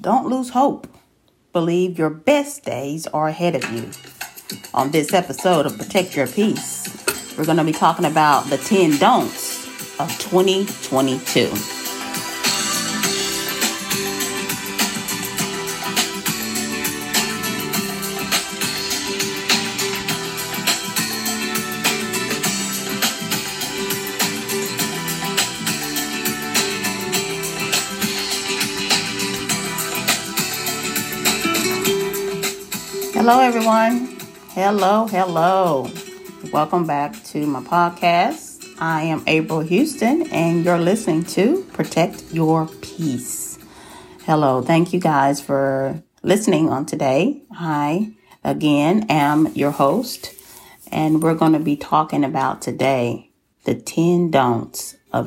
Don't lose hope. Believe your best days are ahead of you. On this episode of Protect Your Peace, we're going to be talking about the 10 don'ts of 2022. Hello, everyone. Hello. Welcome back to my podcast. I am April Houston, and you're listening to Protect Your Peace. Hello. Thank you guys for listening on today. I, again, am your host, and we're going to be talking about today the 10 don'ts of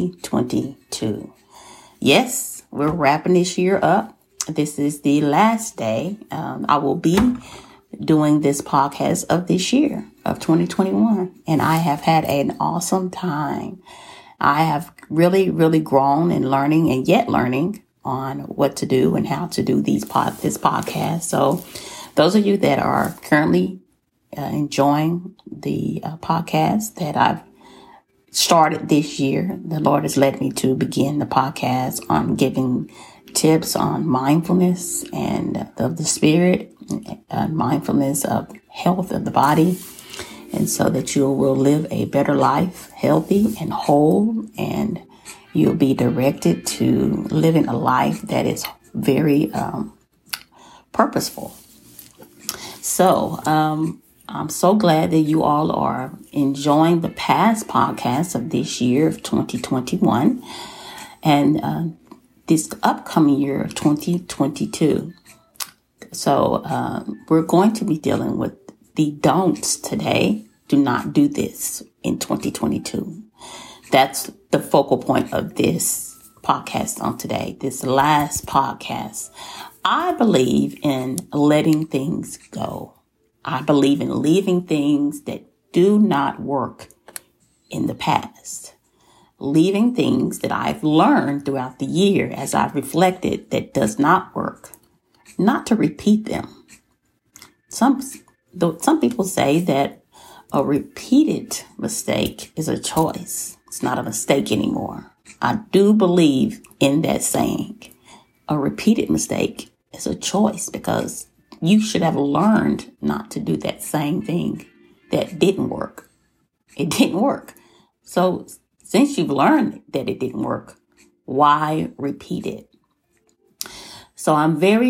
2022. Yes, we're wrapping this year up. This is the last day I will be doing this podcast of this year of 2021. And I have had an awesome time. I have really grown in learning and yet learning on what to do and how to do this podcast. So those of you that are currently enjoying the podcast that I've started this year, the Lord has led me to begin the podcast on giving tips on mindfulness and of the spirit, mindfulness of health of the body, and so that you will live a better life, healthy and whole, and you'll be directed to living a life that is very purposeful. So I'm so glad that you all are enjoying the past podcasts of this year of 2021 and this upcoming year of 2022. So we're going to be dealing with the don'ts today. Do not do this in 2022. That's the focal point of this podcast on today, this last podcast. I believe in letting things go. I believe in leaving things that do not work in the past. Leaving things that I've learned throughout the year as I've reflected that does not work, not to repeat them. Some people say that a repeated mistake is a choice. It's not a mistake anymore. I do believe in that saying. A repeated mistake is a choice because you should have learned not to do that same thing that didn't work. It didn't work. So since you've learned that it didn't work, why repeat it? So I'm very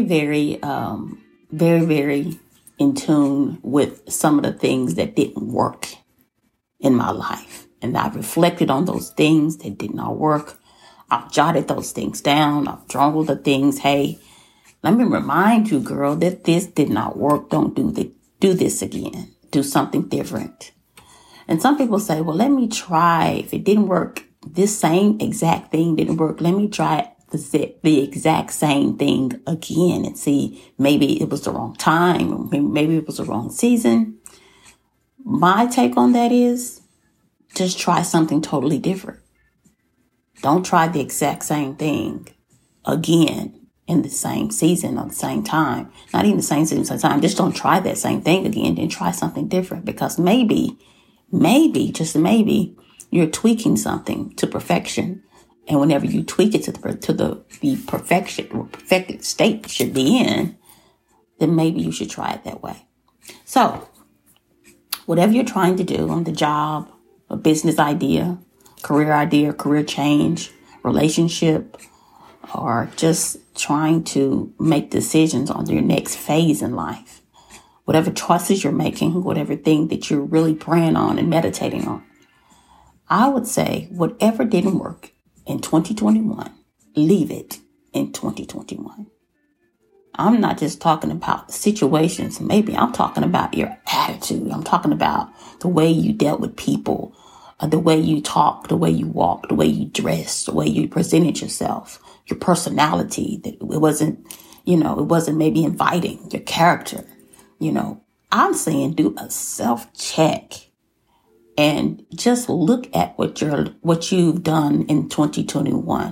in tune with some of the things that didn't work in my life. And I've reflected on those things that did not work. I've jotted those things down. I've journaled the things. Hey, let me remind you, girl, that this did not work. Don't do this again. Do something different. And some people say, well, let me try. If it didn't work, this same exact thing didn't work. Let me try the exact same thing again and see, maybe it was the wrong time. Maybe it was the wrong season. My take on that is just try something totally different. Don't try the exact same thing again in the same season or the same time. Not even the same season, same time. Just don't try that same thing again. Then try something different because maybe, just maybe, you're tweaking something to perfection. And whenever you tweak it to the perfected state it should be in, then maybe you should try it that way. So, whatever you're trying to do on the job, a business idea, career change, relationship, or just trying to make decisions on your next phase in life, whatever choices you're making, whatever thing that you're really praying on and meditating on, I would say whatever didn't work in 2021, leave it in 2021. I'm not just talking about situations. Maybe I'm talking about your attitude. I'm talking about the way you dealt with people, the way you talk, the way you walk, the way you dress, the way you presented yourself, your personality. That it wasn't maybe inviting, your character. I'm saying do a self-check and just look at what you've done in 2021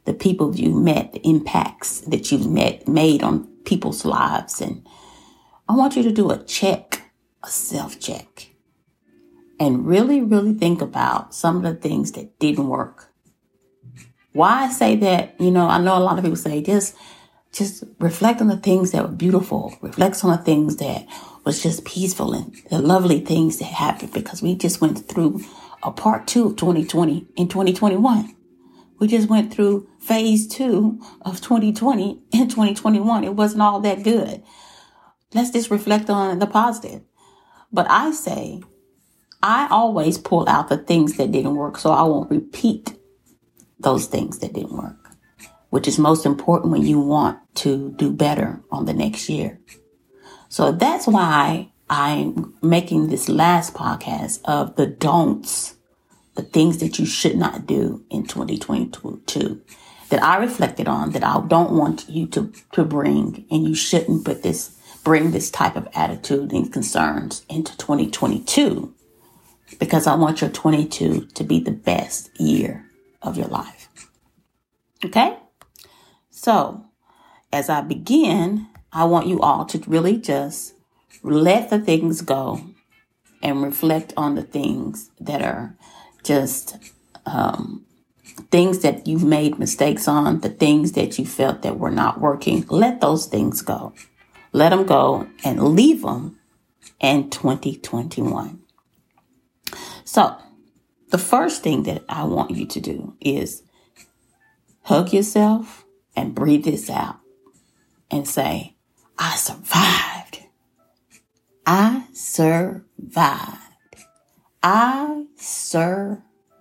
the people you met, the impacts that you've made on people's lives. And I want you to do a self-check, and really, really think about some of the things that didn't work. Why I say that, I know a lot of people say just reflect on the things that were beautiful. Reflect on the things that was just peaceful and the lovely things that happened, because we just went through a part 2 of 2020 in 2021. We just went through phase 2 of 2020 in 2021. It wasn't all that good. Let's just reflect on the positive. But I always pull out the things that didn't work, so I won't repeat those things that didn't work, which is most important when you want to do better on the next year. So that's why I'm making this last podcast of the don'ts, the things that you should not do in 2022 that I reflected on, that I don't want you to bring, and you shouldn't bring this type of attitude and concerns into 2022, because I want your 22 to be the best year of your life. Okay? So, as I begin, I want you all to really just let the things go and reflect on the things that are just things that you've made mistakes on, the things that you felt that were not working. Let those things go. Let them go and leave them in 2021. So, the first thing that I want you to do is hug yourself and breathe this out and say, I survived. I survived. I survived.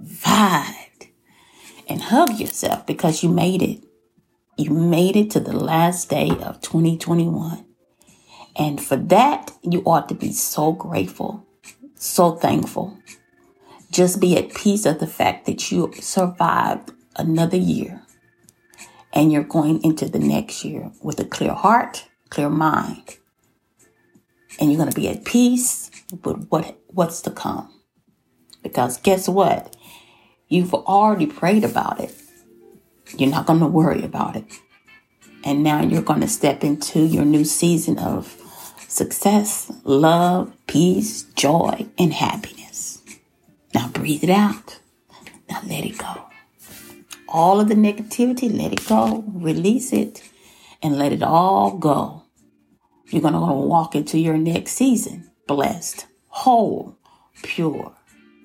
And hug yourself, because you made it. You made it to the last day of 2021. And for that, you ought to be so grateful, so thankful. Just be at peace of the fact that you survived another year. And you're going into the next year with a clear heart, clear mind. And you're going to be at peace with what's to come. Because guess what? You've already prayed about it. You're not going to worry about it. And now you're going to step into your new season of success, love, peace, joy, and happiness. Now breathe it out. Now let it go. All of the negativity, let it go. Release it and let it all go. You're going to walk into your next season blessed, whole, pure.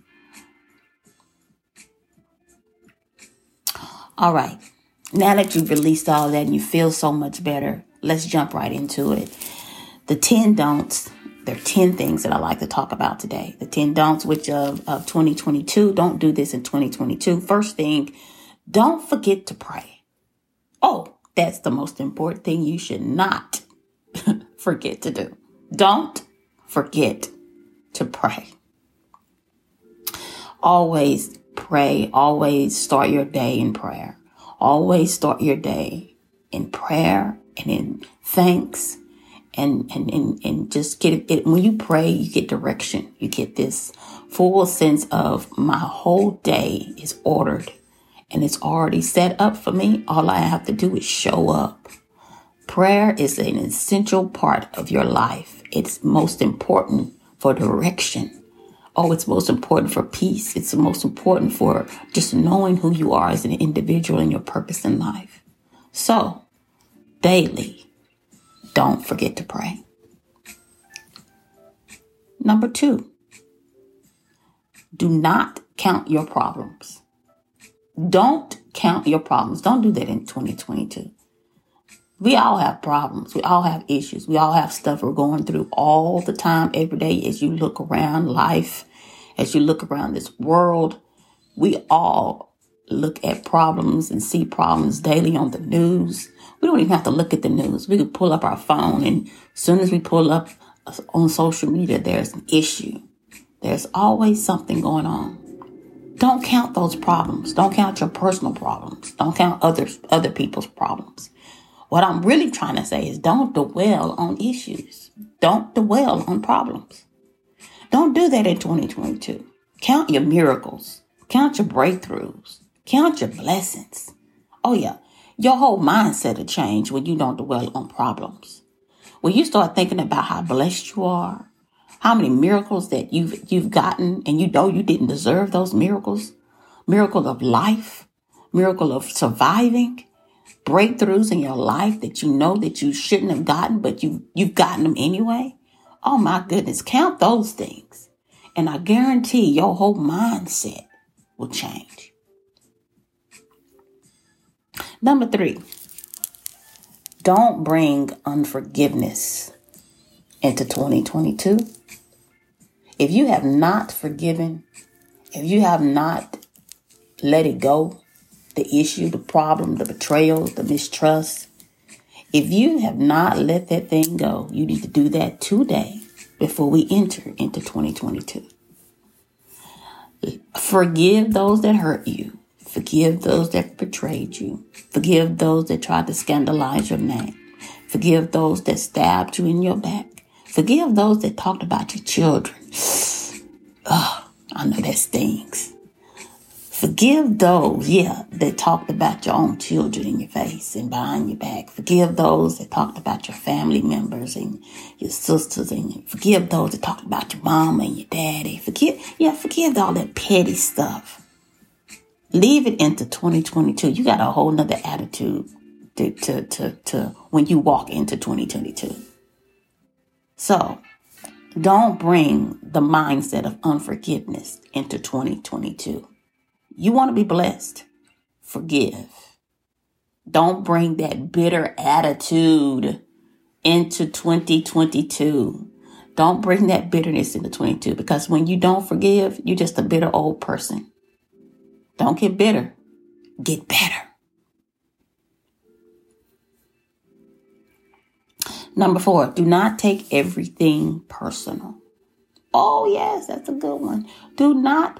All right. Now that you've released all that and you feel so much better, let's jump right into it. The 10 don'ts. There are 10 things that I like to talk about today. The 10 don'ts, which of 2022. Don't do this in 2022. First thing, don't forget to pray. Oh, that's the most important thing you should not forget to do. Don't forget to pray. Always pray. Always start your day in prayer. Always start your day in prayer and in thanks. And just get it. When you pray, you get direction. You get this full sense of my whole day is ordered and it's already set up for me. All I have to do is show up. Prayer is an essential part of your life. It's most important for direction. Oh, it's most important for peace. It's most important for just knowing who you are as an individual and your purpose in life. So, daily, don't forget to pray. Number 2, do not count your problems. Don't count your problems. Don't do that in 2022. We all have problems. We all have issues. We all have stuff we're going through all the time, every day. As you look around life, as you look around this world, we all look at problems and see problems daily on the news. We don't even have to look at the news. We can pull up our phone, and as soon as we pull up on social media, there's an issue. There's always something going on. Don't count those problems. Don't count your personal problems. Don't count other people's problems. What I'm really trying to say is don't dwell on issues. Don't dwell on problems. Don't do that in 2022. Count your miracles. Count your breakthroughs. Count your blessings. Oh yeah. Your whole mindset will change when you don't dwell on problems. When you start thinking about how blessed you are, how many miracles that you've gotten, and you know you didn't deserve those miracles. Miracle of life, miracle of surviving, breakthroughs in your life that you know that you shouldn't have gotten, but you've gotten them anyway. Oh my goodness, count those things. And I guarantee your whole mindset will change. Number 3, don't bring unforgiveness into 2022. If you have not forgiven, if you have not let it go, the issue, the problem, the betrayal, the mistrust, if you have not let that thing go, you need to do that today before we enter into 2022. Forgive those that hurt you. Forgive those that betrayed you. Forgive those that tried to scandalize your name. Forgive those that stabbed you in your back. Forgive those that talked about your children. Oh, I know that stings. Forgive those, that talked about your own children in your face and behind your back. Forgive those that talked about your family members and your sisters, and forgive those that talked about your mama and your daddy. Forgive all that petty stuff. Leave it into 2022. You got a whole nother attitude to when you walk into 2022. So don't bring the mindset of unforgiveness into 2022. You want to be blessed. Forgive. Don't bring that bitter attitude into 2022. Don't bring that bitterness into 2022, because when you don't forgive, you're just a bitter old person. Don't get bitter. Get better. Number 4, do not take everything personal. Oh, yes, that's a good one. Do not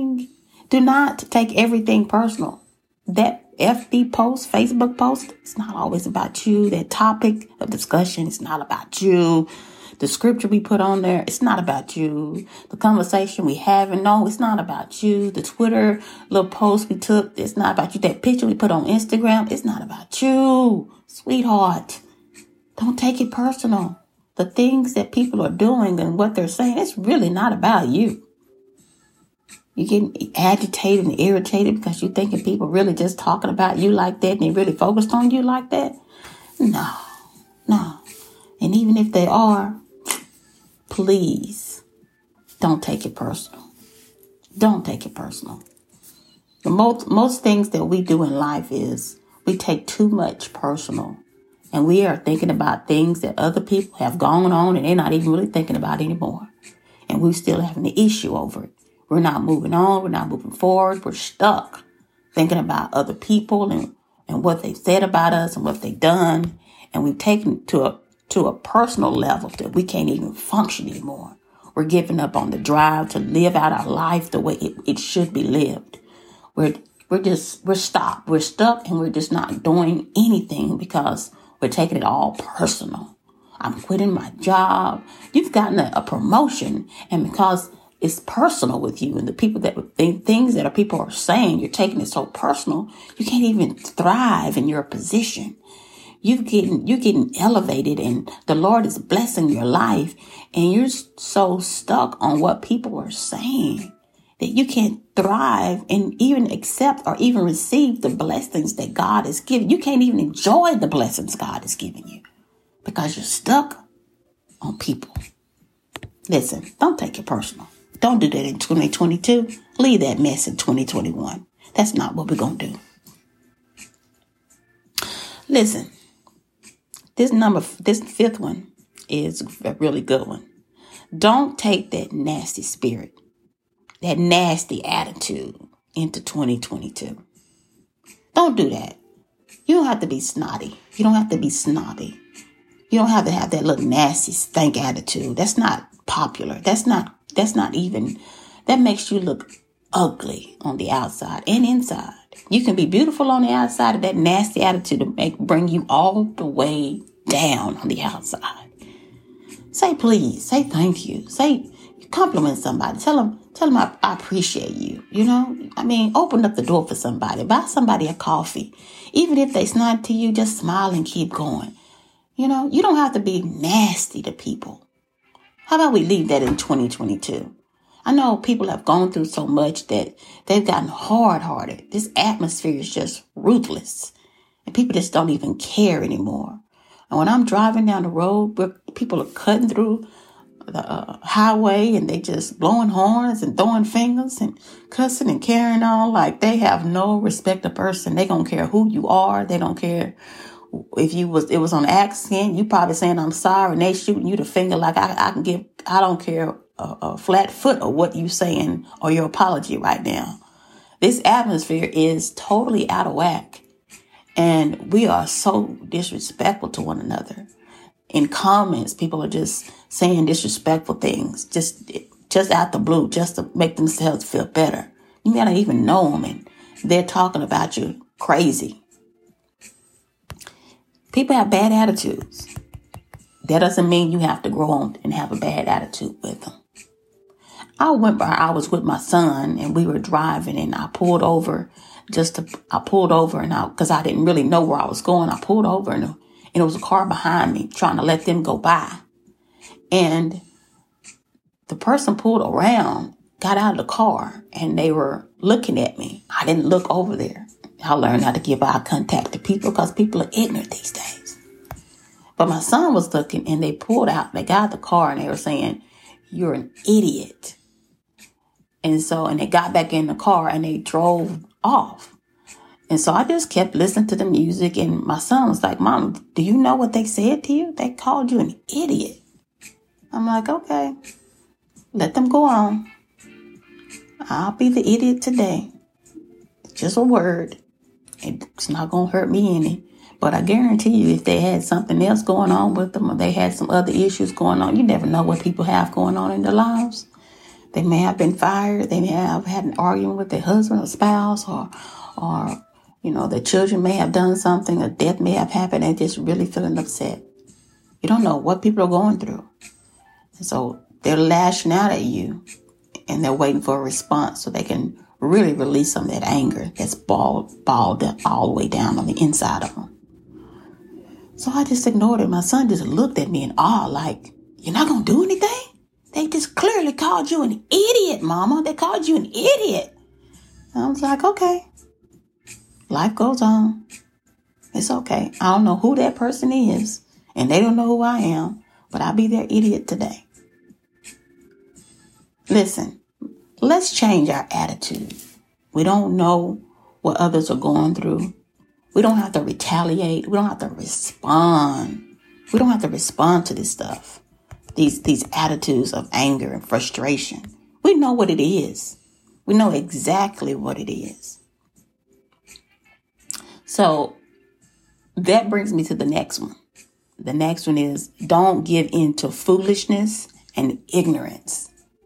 take everything personal. That FB post, Facebook post, it's not always about you. That topic of discussion, it's not about you. The scripture we put on there, it's not about you. The conversation we having, no, it's not about you. The Twitter little post we took, it's not about you. That picture we put on Instagram, it's not about you. Sweetheart, don't take it personal. The things that people are doing and what they're saying, it's really not about you. You getting agitated and irritated because you're thinking people really just talking about you like that and they really focused on you like that? No. And even if they are, please don't take it personal. Don't take it personal. Most things that we do in life is we take too much personal. And we are thinking about things that other people have gone on and they're not even really thinking about anymore. And we're still having the issue over it. We're not moving on. We're not moving forward. We're stuck thinking about other people and what they said about us and what they've done. And we've taken it to a personal level that we can't even function anymore. We're giving up on the drive to live out our life the way it should be lived. We're stopped. We're stuck and we're just not doing anything because we're taking it all personal. I'm quitting my job. You've gotten a promotion, and because it's personal with you and the people things that people are saying, you're taking it so personal, you can't even thrive in your position. You're getting elevated and the Lord is blessing your life, and you're so stuck on what people are saying that you can't thrive and even accept or even receive the blessings that God has given. You can't even enjoy the blessings God has given you because you're stuck on people. Listen, don't take it personal. Don't do that in 2022. Leave that mess in 2021. That's not what we're going to do. Listen, this 5th one is a really good one. Don't take that nasty spirit, that nasty attitude into 2022. Don't do that. You don't have to be snotty. You don't have to be snobby. You don't have to have that little nasty stank attitude. That's not popular. That makes you look ugly on the outside and inside. You can be beautiful on the outside, of that nasty attitude to bring you all the way down on the outside. Say please. Say thank you. Say compliment somebody. Tell them Tell them I appreciate you. You know, I mean, open up the door for somebody. Buy somebody a coffee. Even if they snide to you, just smile and keep going. You know, you don't have to be nasty to people. How about we leave that in 2022? I know people have gone through so much that they've gotten hard-hearted. This atmosphere is just ruthless. And people just don't even care anymore. And when I'm driving down the road, where people are cutting through the highway and they just blowing horns and throwing fingers and cussing and carrying on like they have no respect of person. They don't care who you are. They don't care if it was on accident. You probably saying I'm sorry and they shooting you the finger like I don't care a flat foot of what you saying or your apology right now. This atmosphere is totally out of whack. And we are so disrespectful to one another. In comments, people are just saying disrespectful things, just out the blue, just to make themselves feel better. You may not even know them, and they're talking about you crazy. People have bad attitudes. That doesn't mean you have to grow on and have a bad attitude with them. I was with my son, and we were driving, and I pulled over because I didn't really know where I was going. I pulled over, and it was a car behind me trying to let them go by. And the person pulled around, got out of the car, and they were looking at me. I didn't look over there. I learned how to give eye contact to people because people are ignorant these days. But my son was looking, and they pulled out. They got out of the car, and they were saying, "You're an idiot." And they got back in the car, and they drove off. And so I just kept listening to the music, and my son was like, "Mom, do you know what they said to you? They called you an idiot." I'm like, okay, let them go on. I'll be the idiot today. It's just a word. It's not going to hurt me any. But I guarantee you, if they had something else going on with them or they had some other issues going on, you never know what people have going on in their lives. They may have been fired. They may have had an argument with their husband or spouse or their children may have done something. A death may have happened. They're just really feeling upset. You don't know what people are going through. And so they're lashing out at you and they're waiting for a response so they can really release some of that anger that's balled all the way down on the inside of them. So I just ignored it. My son just looked at me in awe like, "You're not going to do anything? They just clearly called you an idiot, Mama. They called you an idiot." And I was like, okay. Life goes on. It's okay. I don't know who that person is, and they don't know who I am, but I'll be their idiot today. Listen, let's change our attitude. We don't know what others are going through. We don't have to retaliate. We don't have to respond. We don't have to respond to this stuff. These attitudes of anger and frustration. We know what it is. We know exactly what it is. So that brings me to the next one. The next one is don't give in to foolishness and ignorance.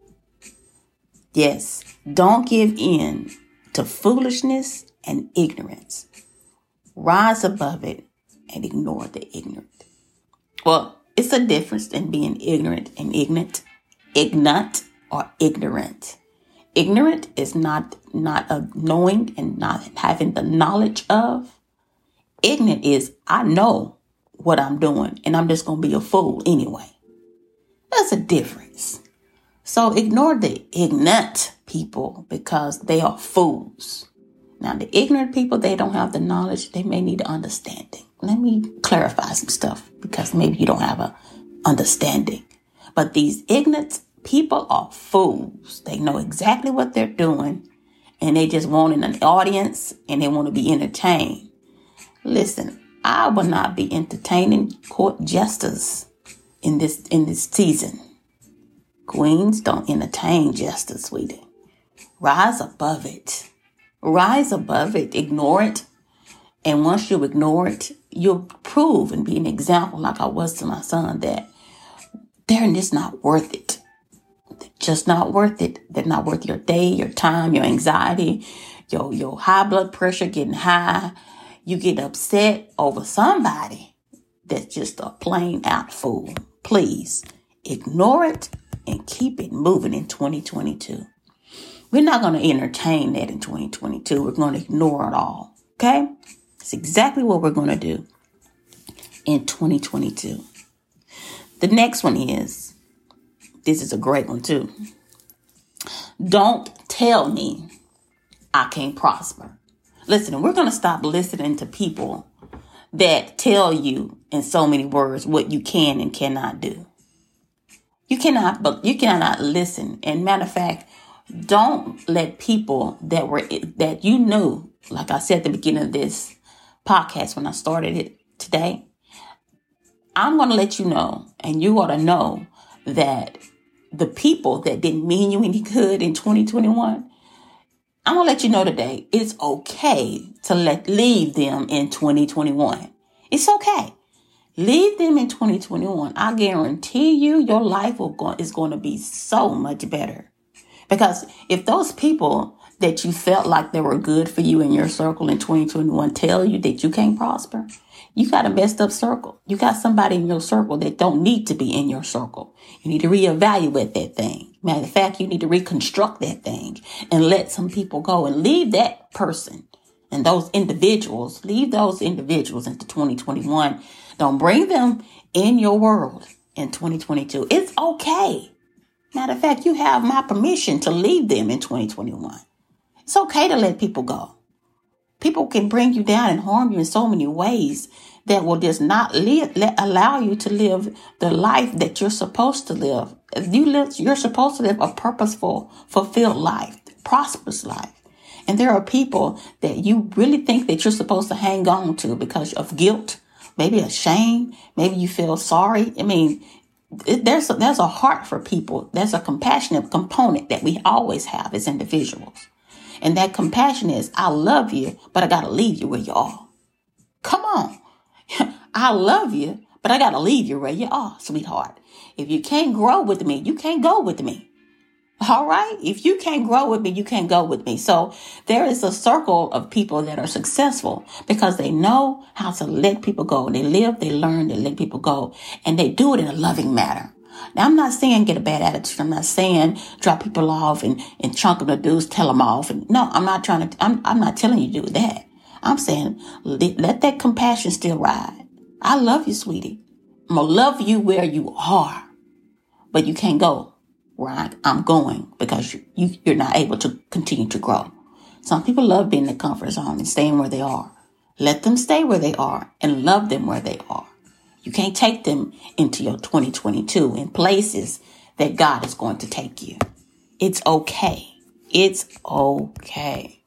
Yes, don't give in to foolishness and ignorance. Rise above it and ignore the ignorant. Well, it's a difference in being ignorant and ignorant or ignorant. Ignorant is not a knowing and not having the knowledge of. Ignorant is I know what I'm doing and I'm just going to be a fool anyway. That's a difference. So ignore the ignorant people because they are fools. Now, the ignorant people, they don't have the knowledge. They may need understanding. Let me clarify some stuff because maybe you don't have an understanding. But these ignorant people are fools. They know exactly what they're doing and they just want an audience and they want to be entertained. Listen, I will not be entertaining court jesters in this season. Queens don't entertain jesters, sweetie. Rise above it. Rise above it. Ignore it. And once you ignore it, you'll prove and be an example like I was to my son that they're just not worth it. They're just not worth it. They're not worth your day, your time, your anxiety, your high blood pressure getting high. You get upset over somebody that's just a plain out fool. Please ignore it and keep it moving in 2022. We're not going to entertain that in 2022. We're going to ignore it all. Okay? It's exactly what we're going to do in 2022. The next one is, this is a great one too. Don't tell me I can't prosper. Listen, we're going to stop listening to people that tell you in so many words what you can and cannot do. You cannot listen. And matter of fact, don't let people that you knew, like I said at the beginning of this podcast when I started it today, I'm going to let you know, and you ought to know that the people that didn't mean you any good in 2021, I'm going to let you know today, it's okay to leave them in 2021. It's okay. Leave them in 2021. I guarantee you your life is going to be so much better. Because if those people that you felt like they were good for you in your circle in 2021 tell you that you can't prosper, you got a messed up circle. You got somebody in your circle that don't need to be in your circle. You need to reevaluate that thing. Matter of fact, you need to reconstruct that thing and let some people go and leave that person and those individuals, leave those individuals into 2021. Don't bring them in your world in 2022. It's okay. Matter of fact, you have my permission to leave them in 2021. It's okay to let people go. People can bring you down and harm you in so many ways that will just not allow you to live the life that you're supposed to live. You're supposed to live a purposeful, fulfilled life, prosperous life. And there are people that you really think that you're supposed to hang on to because of guilt, maybe a shame, maybe you feel sorry. I mean, there's a heart for people. There's a compassionate component that we always have as individuals. And that compassion is, I love you, but I got to leave you where you are. Come on. I love you, but I got to leave you where you are, sweetheart. If you can't grow with me, you can't go with me. All right. If you can't grow with me, you can't go with me. So there is a circle of people that are successful because they know how to let people go. They live, they learn, they let people go, and they do it in a loving manner. Now, I'm not saying get a bad attitude. I'm not saying drop people off and chunk them the dudes, tell them off. And no, I'm not telling you to do that. I'm saying let that compassion still ride. I love you, sweetie. I'm going to love you where you are, but you can't go where I'm going because you're not able to continue to grow. Some people love being in the comfort zone and staying where they are. Let them stay where they are and love them where they are. You can't take them into your 2022 in places that God is going to take you. It's okay. It's okay.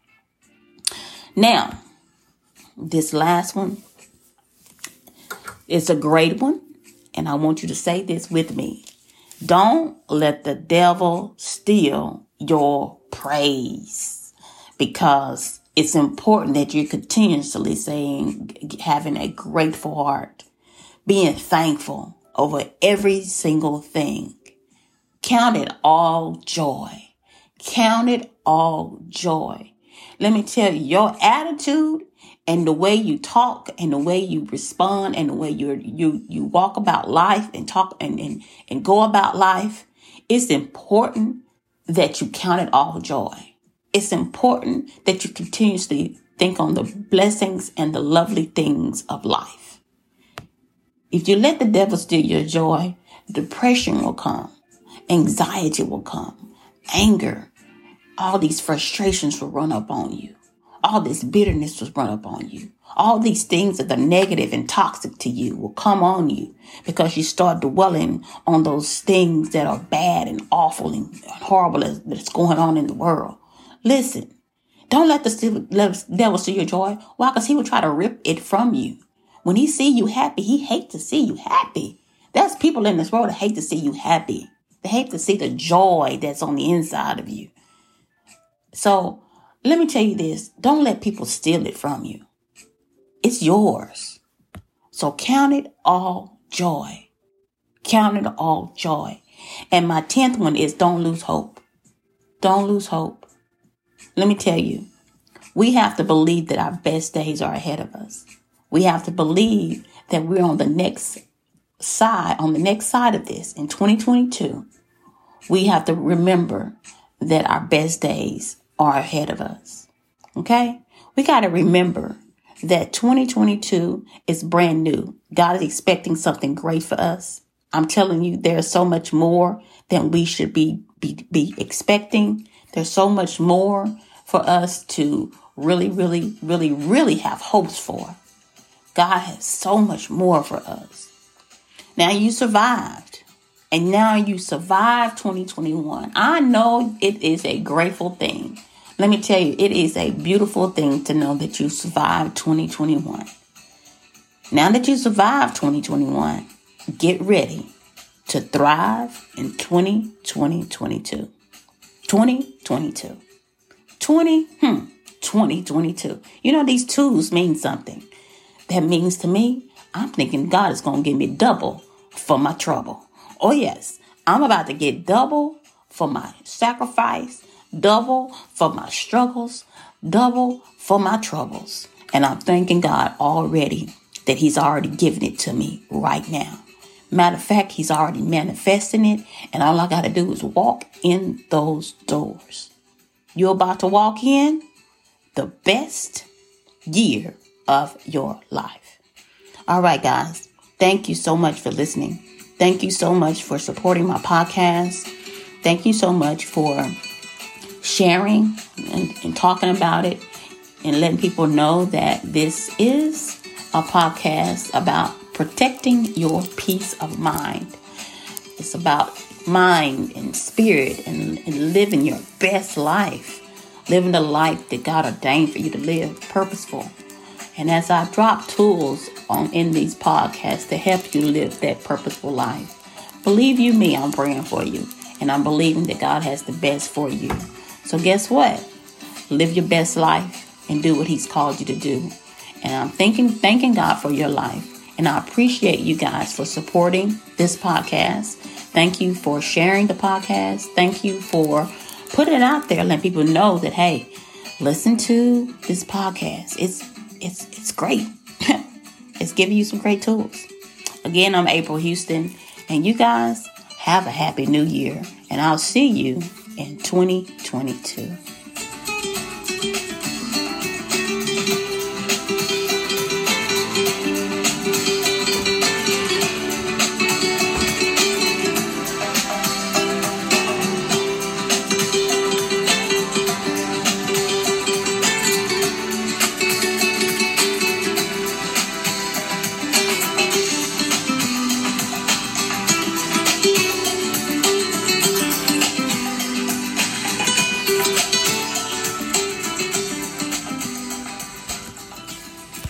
Now, this last one is a great one, and I want you to say this with me. Don't let the devil steal your praise, because it's important that you're continuously having a grateful heart, being thankful over every single thing. Count it all joy. Count it all joy. Let me tell you, your attitude and the way you talk and the way you respond and the way you walk about life and talk and go about life, it's important that you count it all joy. It's important that you continuously think on the blessings and the lovely things of life. If you let the devil steal your joy, depression will come, anxiety will come, anger, all these frustrations will run up on you. All this bitterness will run up on you. All these things that are negative and toxic to you will come on you because you start dwelling on those things that are bad and awful and horrible that's going on in the world. Listen, don't let the devil steal your joy. Why? Because he will try to rip it from you. When he see you happy, he hates to see you happy. There's people in this world that hate to see you happy. They hate to see the joy that's on the inside of you. So let me tell you this. Don't let people steal it from you. It's yours. So count it all joy. Count it all joy. And my 10th one is don't lose hope. Don't lose hope. Let me tell you, we have to believe that our best days are ahead of us. We have to believe that we're on the next side of this in 2022. We have to remember that our best days are ahead of us. Okay? We got to remember that 2022 is brand new. God is expecting something great for us. I'm telling you, there's so much more than we should be expecting. There's so much more for us to really have hopes for. God has so much more for us. Now you survived. And now you survived 2021. I know it is a grateful thing. Let me tell you, it is a beautiful thing to know that you survived 2021. Now that you survived 2021, get ready to thrive in 2022. 2022. 2022. You know, these twos mean something. That means to me, I'm thinking God is going to give me double for my trouble. Oh, yes, I'm about to get double for my sacrifice, double for my struggles, double for my troubles. And I'm thanking God already that he's already given it to me right now. Matter of fact, he's already manifesting it. And all I got to do is walk in those doors. You're about to walk in the best year of your life. All right, guys. Thank you so much for listening. Thank you so much for supporting my podcast. Thank you so much for sharing and talking about it and letting people know that this is a podcast about protecting your peace of mind. It's about mind and spirit and living your best life. Living the life that God ordained for you to live, purposeful. And as I drop tools in these podcasts to help you live that purposeful life, believe you me, I'm praying for you. And I'm believing that God has the best for you. So guess what? Live your best life and do what he's called you to do. And I'm thanking God for your life. And I appreciate you guys for supporting this podcast. Thank you for sharing the podcast. Thank you for putting it out there, letting people know that, hey, listen to this podcast. It's great. It's giving you some great tools. Again, I'm April Houston, and you guys have a happy new year, and I'll see you in 2022.